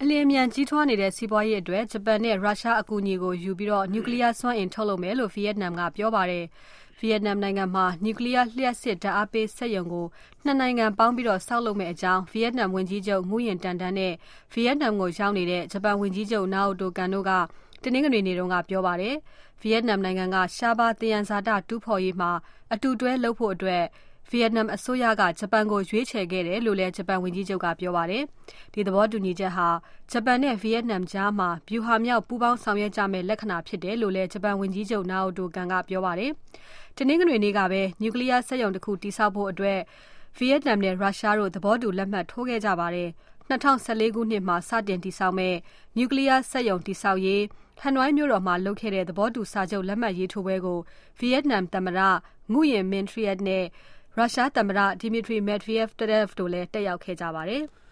အလျင်အမြန်ကြီးထွားနေတဲ့စီးပွားရေးအတွက်ဂျပန်နဲ့ရုရှားအကူအညီကိုယူပြီးနျူကလ িয়ারစွမ်းအင်ထုတ်လုပ်မယ်လို့ဗီယက်နမ်ကပြောပါတယ်။ ဗီယက်နမ်နိုင်ငံမှာနျူကလ িয়ারလျှပ်စစ်ဓာတ်အားပေးစက်ရုံကိုနှစ်နိုင်ငံပေါင်းပြီးဆောက်လုပ်မယ့်အကြောင်းဗီယက်နမ်ဝန်ကြီးချုပ် Nguyen Tan Tan နဲ့ဗီယက်နမ်ကိုရောက်နေတဲ့ဂျပန်ဝန်ကြီးချုပ် Naoto Kan တို့ကတနင်္ဂနွေနေ့ကပြောပါတယ်။ ဗီယက်နမ်နိုင်ငံကရှားပါးသယံဇာတတူးဖော်ရေးမှာအတူတွဲလုပ်ဖို့ဗီယက်နမ်အစိုးရကဂျပန်ကိုရွေးချယ်ခဲ့တယ်လို့လည်းဂျပန်ဝန်ကြီးချုပ်ကပြောပါတယ်။ ဒီသဘောတူညီချက်ဟာဂျပန်နဲ့ဗီယက်နမ်ကြားမှာဗျူဟာမြောက်ပူးပေါင်းဆောင်ရွက်ကြမယ့်လက္ခဏာဖြစ်တယ်လို့လည်းဂျပန်ဝန်ကြီးချုပ် Naoto Kan ကပြောပါတယ်။ တနင်္ဂနွေနေ့ကပဲ နျူကလ িয়ারစက်ရုံတခုတည်ဆောက်ဖို့ဗီယက်နမ်နဲ့ရုရှားတို့သဘောတူလက်မှတ်ထိုးခဲ့ကြပါတယ်။ ၂၀၁၄ ခုနှစ်မှာစတင်တည်ဆောက်မယ့်နျူကလ িয়ারစက်ရုံတည်ဆောက်ရေးဟနွိုင်းမြို့တော်မှာလုပ်ခဲ့တဲ့သဘောတူစာချုပ်လက်မှတ်ရေးထိုးပွဲကိုဗီယက်နမ်သမ္မတ Nguyen Minh Triet နဲ့ရုရှားသမ္မတ Dmitry Medvedev တို့လည်းတက်ရောက်ခဲ့ကြပါတယ်။